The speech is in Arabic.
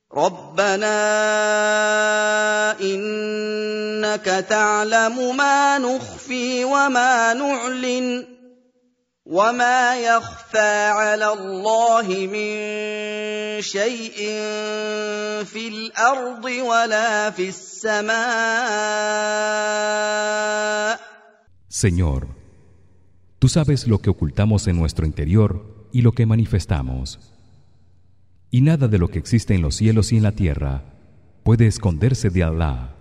رَبَّنَا إِنَّكَ تَعْلَمُ مَا نُخْفِي وَمَا نُعْلِنُ وَمَا يَخْفَىٰ عَلَى اللَّهِ مِن شَيْءٍ فِي الْأَرْضِ وَلَا فِي السَّمَاءِ. Señor, tú sabes lo que ocultamos en nuestro interior y lo que manifestamos. Y nada de lo que existe en los cielos y en la tierra puede esconderse de Allah.